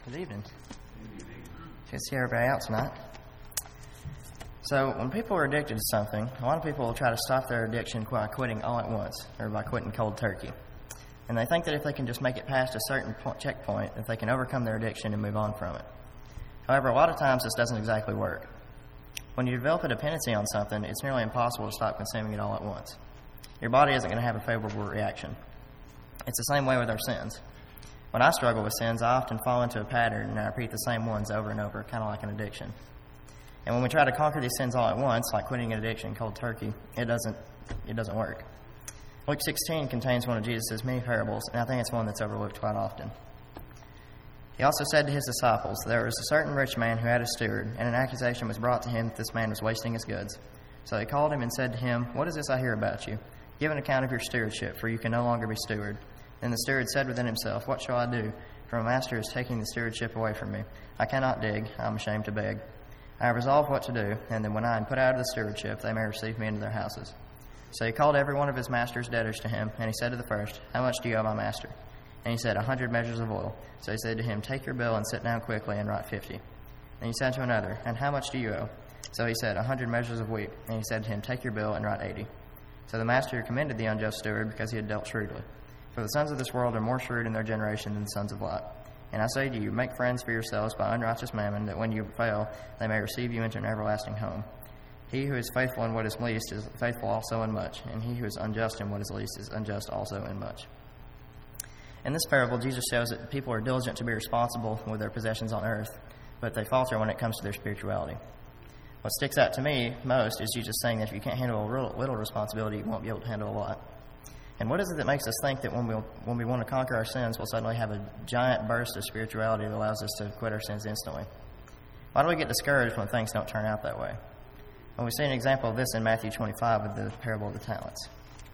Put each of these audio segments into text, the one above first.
Good evening. Good to see everybody out tonight. So, when people are addicted to something, a lot of people will try to stop their addiction by quitting all at once, or by quitting cold turkey. And they think that if they can just make it past a certain checkpoint, that they can overcome their addiction and move on from it. However, a lot of times this doesn't exactly work. When you develop a dependency on something, it's nearly impossible to stop consuming it all at once. Your body isn't going to have a favorable reaction. It's the same way with our sins. When I struggle with sins, I often fall into a pattern and I repeat the same ones over and over, kind of like an addiction. And when we try to conquer these sins all at once, like quitting an addiction cold turkey, it doesn't work. Luke 16 contains one of Jesus' many parables, and I think it's one that's overlooked quite often. He also said to his disciples, "There was a certain rich man who had a steward, and an accusation was brought to him that this man was wasting his goods. So they called him and said to him, 'What is this I hear about you? Give an account of your stewardship, for you can no longer be steward.' Then the steward said within himself, 'What shall I do? For my master is taking the stewardship away from me. I cannot dig, I am ashamed to beg. I have resolved what to do, and then when I am put out of the stewardship, they may receive me into their houses.' So he called every one of his master's debtors to him, and he said to the first, 'How much do you owe my master?' And he said, 100 measures of oil. So he said to him, 'Take your bill and sit down quickly and write 50. And he said to another, 'And how much do you owe?' So he said, 100 measures of wheat. And he said to him, 'Take your bill and write 80. So the master commended the unjust steward because he had dealt shrewdly. For the sons of this world are more shrewd in their generation than the sons of Lot. And I say to you, make friends for yourselves by unrighteous mammon, that when you fail, they may receive you into an everlasting home. He who is faithful in what is least is faithful also in much, and he who is unjust in what is least is unjust also in much.'" In this parable, Jesus shows that people are diligent to be responsible with their possessions on earth, but they falter when it comes to their spirituality. What sticks out to me most is Jesus saying that if you can't handle a little responsibility, you won't be able to handle a lot. And what is it that makes us think that when we want to conquer our sins, we'll suddenly have a giant burst of spirituality that allows us to quit our sins instantly? Why do we get discouraged when things don't turn out that way? Well, we see an example of this in Matthew 25 with the parable of the talents.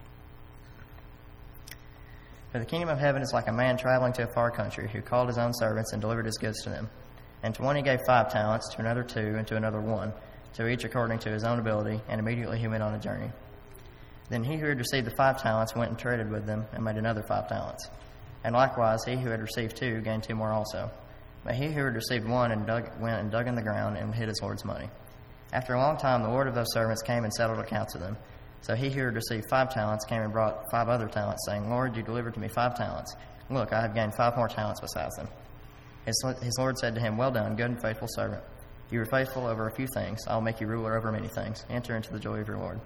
"For the kingdom of heaven is like a man traveling to a far country, who called his own servants and delivered his goods to them. And to one he gave 5 talents, to another 2, and to another 1, to each according to his own ability, and immediately he went on a journey. Then he who had received the 5 talents went and traded with them, and made another 5 talents. And likewise he who had received 2 gained 2 more also. But he who had received 1 went and dug in the ground and hid his lord's money. After a long time the lord of those servants came and settled accounts with them. So he who had received 5 talents came and brought 5 other talents, saying, 'Lord, you delivered to me 5 talents. Look, I have gained 5 more talents besides them.' His lord said to him, 'Well done, good and faithful servant. You were faithful over a few things. I will make you ruler over many things. Enter into the joy of your Lord.'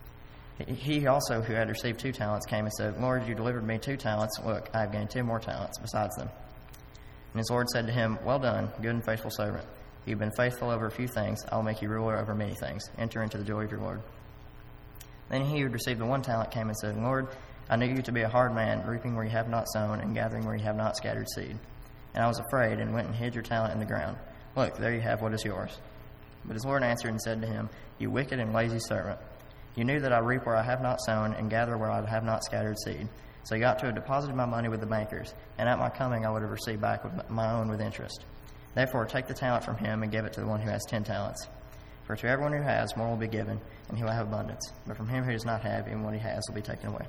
He also who had received 2 talents came and said, 'Lord, you delivered me 2 talents. Look, I have gained 2 more talents besides them.' And his Lord said to him, 'Well done, good and faithful servant. You've been faithful over a few things. I will make you ruler over many things. Enter into the joy of your Lord.' Then he who had received the 1 talent came and said, 'Lord, I knew you to be a hard man, reaping where you have not sown, and gathering where you have not scattered seed. And I was afraid, and went and hid your talent in the ground. Look, there you have what is yours.' But his Lord answered and said to him, 'You wicked and lazy servant. You knew that I reap where I have not sown, and gather where I have not scattered seed. So you ought to have deposited my money with the bankers, and at my coming I would have received back with my own with interest. Therefore take the talent from him and give it to the one who has 10 talents. For to everyone who has, more will be given, and he will have abundance. But from him who does not have, even what he has will be taken away.'"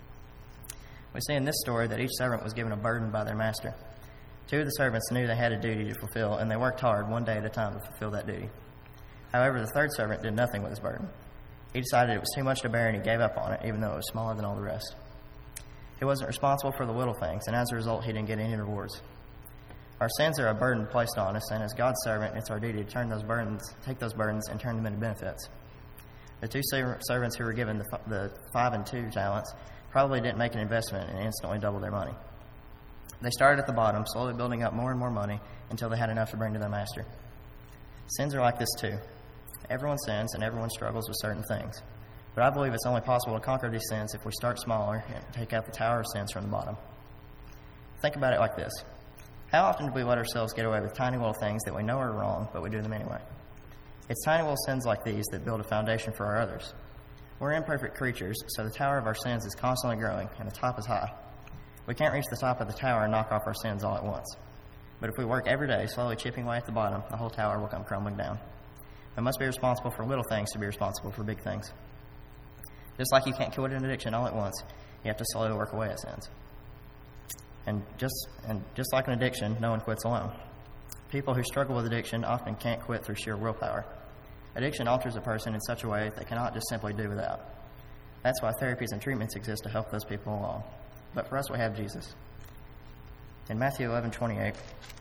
We see in this story that each servant was given a burden by their master. 2 of the servants knew they had a duty to fulfill, and they worked hard one day at a time to fulfill that duty. However, the 3rd servant did nothing with his burden. He decided it was too much to bear, and he gave up on it, even though it was smaller than all the rest. He wasn't responsible for the little things, and as a result, he didn't get any rewards. Our sins are a burden placed on us, and as God's servant, it's our duty to take those burdens, and turn them into benefits. The 2 servants who were given the 5 and 2 talents probably didn't make an investment and instantly doubled their money. They started at the bottom, slowly building up more and more money until they had enough to bring to their master. Sins are like this too. Everyone sins, and everyone struggles with certain things. But I believe it's only possible to conquer these sins if we start smaller and take out the tower of sins from the bottom. Think about it like this. How often do we let ourselves get away with tiny little things that we know are wrong, but we do them anyway? It's tiny little sins like these that build a foundation for our others. We're imperfect creatures, so the tower of our sins is constantly growing, and the top is high. We can't reach the top of the tower and knock off our sins all at once. But if we work every day, slowly chipping away at the bottom, the whole tower will come crumbling down. We must be responsible for little things to be responsible for big things. Just like you can't quit an addiction all at once, you have to slowly work away at sins. And just like an addiction, no one quits alone. People who struggle with addiction often can't quit through sheer willpower. Addiction alters a person in such a way they cannot just simply do without. That's why therapies and treatments exist to help those people along. But for us, we have Jesus. In Matthew 11:28,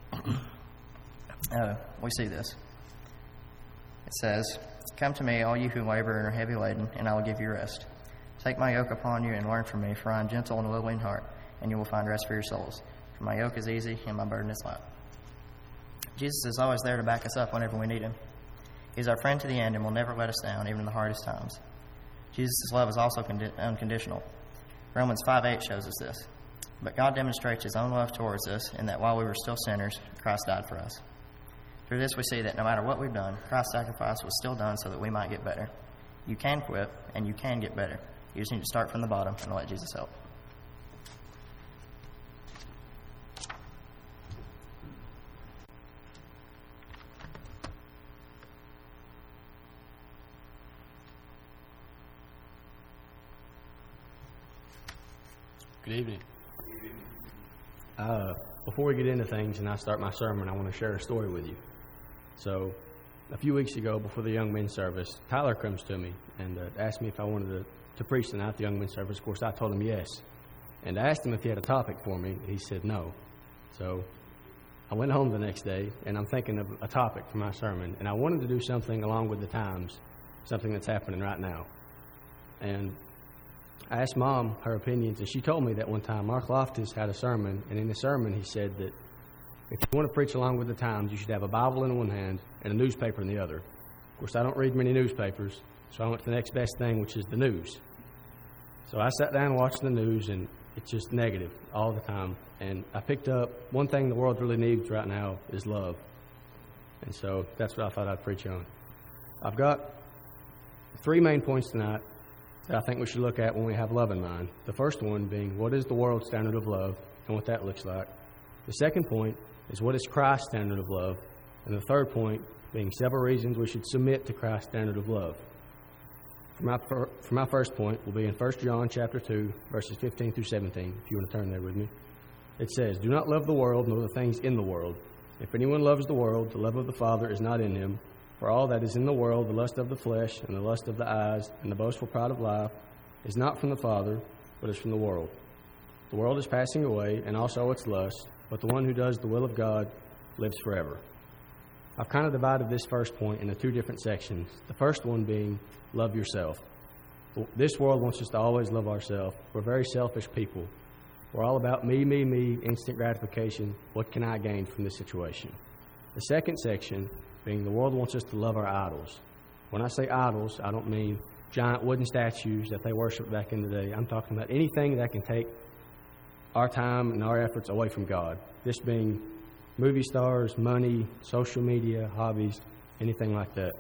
we see this. It says, "Come to me, all you who labor and are heavy laden, and I will give you rest. Take my yoke upon you and learn from me, for I am gentle and lowly in heart, and you will find rest for your souls. For my yoke is easy and my burden is light." Jesus is always there to back us up whenever we need him. He's our friend to the end and will never let us down, even in the hardest times. Jesus' love is also unconditional. Romans 5:8 shows us this. But God demonstrates his own love towards us in that while we were still sinners, Christ died for us. Through this we see that no matter what we've done, Christ's sacrifice was still done so that we might get better. You can quit, and you can get better. You just need to start from the bottom and let Jesus help. Good evening. Before we get into things and I start my sermon, I want to share a story with you. So, a few weeks ago, before the young men's service, Tyler comes to me and asked me if I wanted to preach tonight at the young men's service. Of course, I told him yes. And I asked him if he had a topic for me. He said no. So, I went home the next day, and I'm thinking of a topic for my sermon. And I wanted to do something along with the times, something that's happening right now. And I asked Mom her opinions, and she told me that one time Mark Loftus had a sermon, and in the sermon he said that if you want to preach along with the times, you should have a Bible in one hand and a newspaper in the other. Of course, I don't read many newspapers, so I went to the next best thing, which is the news. So I sat down and watched the news, and it's just negative all the time. And I picked up one thing the world really needs right now is love. And so that's what I thought I'd preach on. I've got 3 main points tonight that I think we should look at when we have love in mind. The first one being, what is the world's standard of love and what that looks like? The second point is, what is Christ's standard of love? And the third point being several reasons we should submit to Christ's standard of love. For my first point will be in 1 John chapter 2, verses 15 through 17, if you want to turn there with me. It says, "Do not love the world nor the things in the world. If anyone loves the world, the love of the Father is not in him. For all that is in the world, the lust of the flesh, and the lust of the eyes, and the boastful pride of life, is not from the Father, but is from the world. The world is passing away, and also its lust, but the one who does the will of God lives forever." I've kind of divided this first point into 2 different sections. The first one being, love yourself. This world wants us to always love ourselves. We're very selfish people. We're all about me, instant gratification. What can I gain from this situation? The second section being, the world wants us to love our idols. When I say idols, I don't mean giant wooden statues that they worshiped back in the day. I'm talking about anything that can take our time and our efforts away from God. This being movie stars, money, social media, hobbies, anything like that.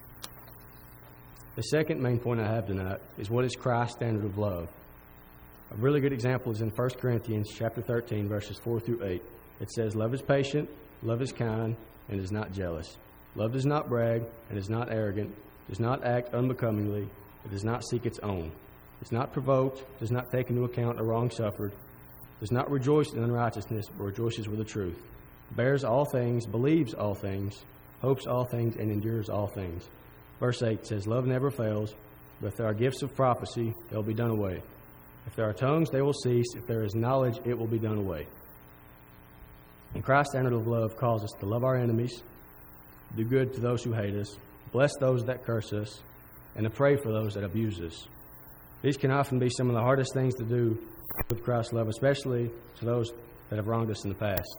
The second main point I have tonight is, what is Christ's standard of love? A really good example is in 1 Corinthians chapter 13, verses 4 through 8. It says, "Love is patient, love is kind, and is not jealous. Love does not brag and is not arrogant, does not act unbecomingly, it does not seek its own, is not provoked, does not take into account a wrong suffered, does not rejoice in unrighteousness, but rejoices with the truth, bears all things, believes all things, hopes all things, and endures all things." Verse 8 says, "Love never fails, but if there are gifts of prophecy, they will be done away. If there are tongues, they will cease. If there is knowledge, it will be done away." And Christ's standard of love calls us to love our enemies, do good to those who hate us, bless those that curse us, and to pray for those that abuse us. These can often be some of the hardest things to do with Christ's love, especially to those that have wronged us in the past.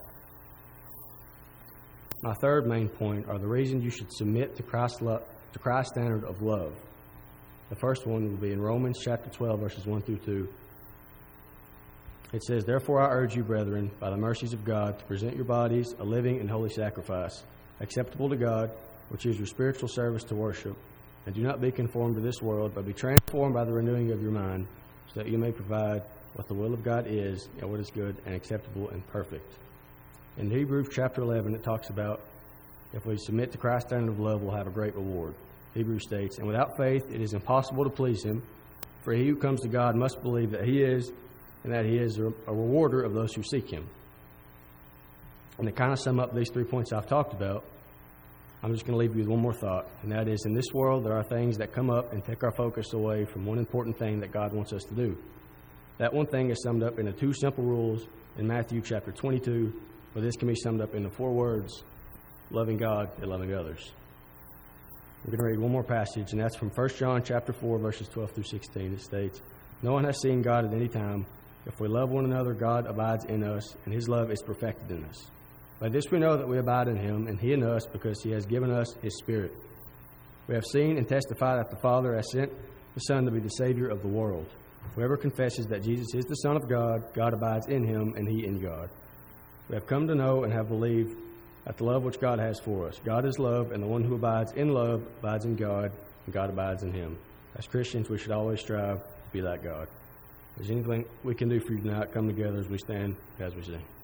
My third main point are the reasons you should submit to Christ's standard of love. The first one will be in Romans chapter 12, verses 1 through 2. It says, "Therefore I urge you, brethren, by the mercies of God, to present your bodies a living and holy sacrifice, acceptable to God, which is your spiritual service to worship. And do not be conformed to this world, but be transformed by the renewing of your mind, so that you may provide what the will of God is, and what is good and acceptable and perfect." In Hebrews chapter 11, it talks about if we submit to Christ's standard of love, we'll have a great reward. Hebrews states, "And without faith it is impossible to please him, for he who comes to God must believe that he is, and that he is a rewarder of those who seek him." And to kind of sum up these 3 points I've talked about, I'm just going to leave you with one more thought, and that is, in this world, there are things that come up and take our focus away from one important thing that God wants us to do. That one thing is summed up into 2 simple rules in Matthew chapter 22, where this can be summed up into 4 words: loving God and loving others. We're going to read one more passage, and that's from 1 John chapter 4, verses 12 through 16. It states, "No one has seen God at any time. If we love one another, God abides in us, and his love is perfected in us. By this we know that we abide in him, and he in us, because he has given us his Spirit. We have seen and testified that the Father has sent the Son to be the Savior of the world. Whoever confesses that Jesus is the Son of God, God abides in him, and he in God. We have come to know and have believed that the love which God has for us. God is love, and the one who abides in love abides in God, and God abides in him." As Christians, we should always strive to be like God. Is there anything we can do for you tonight? Come together as we stand, as we sing.